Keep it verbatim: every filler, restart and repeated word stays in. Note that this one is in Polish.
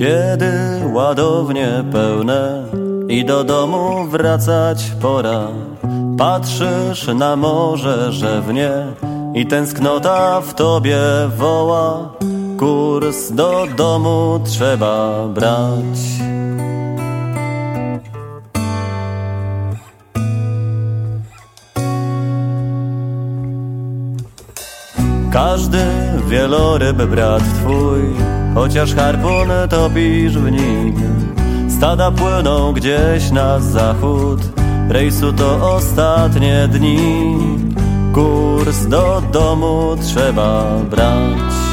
Kiedy ładownie pełne i do domu wracać pora, patrzysz na morze rzewnie i tęsknota w tobie woła. Kurs do domu trzeba brać. Każdy wieloryb brat twój, chociaż harpun topisz w nim. Stada płyną gdzieś na zachód, rejsu to ostatnie dni. Kurs do domu trzeba brać.